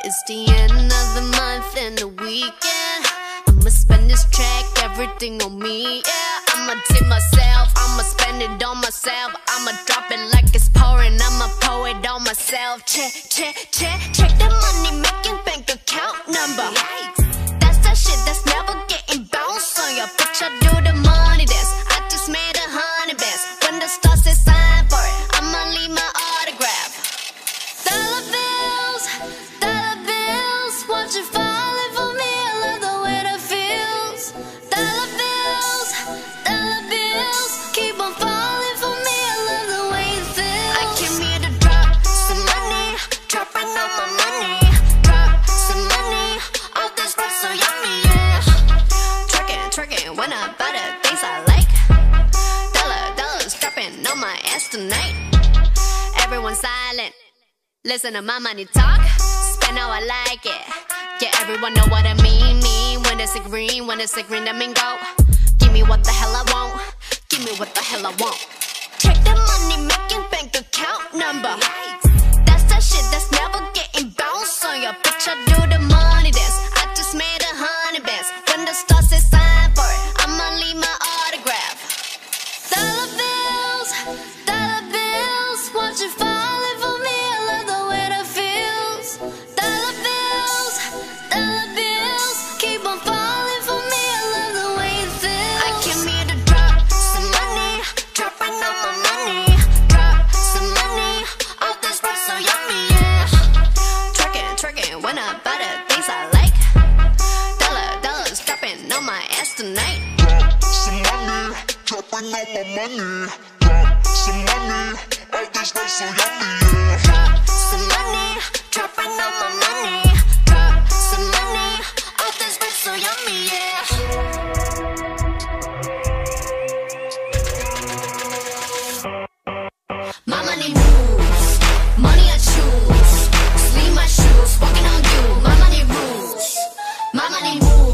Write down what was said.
It's the end of the month and the weekend. I'ma spend this check, everything on me, yeah. I'ma tip myself, I'ma spend it on myself. I'ma drop it like it's pouring, I'ma pour it on myself. Check, check, check, check the money making bank account number. That's that shit that's never getting bounced on your bitch. I do the money dance, I just made 100 bands. When the stars say sign for it, I'ma leave my autograph. Dollar bills, won't you falling for me? I love the way that feels. Dollar bills, keep on falling for me. I love the way it feels. I came here to drop some money, dropping all my money. Drop some money, all this rap so yummy, yeah. Twerking, when I buy the things I like. Dollars dropping on my ass tonight. Everyone silent, listen to my money talk. Spend how I like it. Yeah, everyone know what I mean. When it's a green, that mean go. Give me what the hell I want. Give me what the hell I want. Check the money making bank account number. That's that shit that's never getting bounced on your bitch. I do the money dance, I just made 100 bands. When the stars say sign for it, I'ma leave my autograph. Dollar bills, won't you falling for me? I love the way that feels. Dollar bills, keep on falling for me. I love the way it feels. I came here to drop some money, dropping all my money. Drop some money, all this rap so yummy, yeah. Twerking, when I buy the things I like. Dollars dropping on my ass tonight. Drop some money, dropping all my money. Drop some money, all this rap so yummy, yeah. Drop some money, dropping all my money. Drop some money, all this rap so yummy, yeah. My money rules, money I choose. Sleeve my shoes, walking on you. My money rules, my money moves.